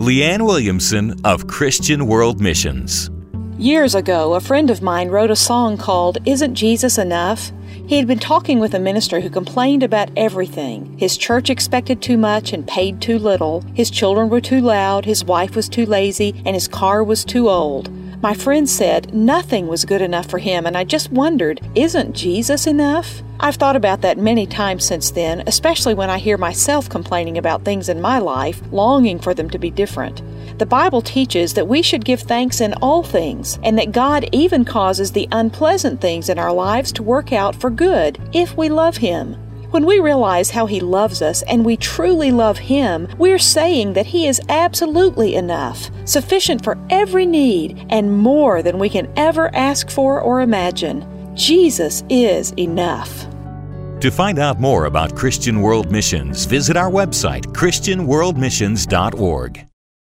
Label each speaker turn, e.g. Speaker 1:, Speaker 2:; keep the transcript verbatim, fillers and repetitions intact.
Speaker 1: Leanne Williamson of Christian World Missions.
Speaker 2: Years ago, a friend of mine wrote a song called "Isn't Jesus Enough?" He had been talking with a minister who complained about everything. His church expected too much and paid too little. His children were too loud, his wife was too lazy, and his car was too old. My friend said nothing was good enough for him, and I just wondered, isn't Jesus enough? I've thought about that many times since then, especially when I hear myself complaining about things in my life, longing for them to be different. The Bible teaches that we should give thanks in all things, and that God even causes the unpleasant things in our lives to work out for good if we love Him. When we realize how He loves us and we truly love Him, we're saying that He is absolutely enough, sufficient for every need, and more than we can ever ask for or imagine. Jesus is enough.
Speaker 1: To find out more about Christian World Missions, visit our website, christian world missions dot org.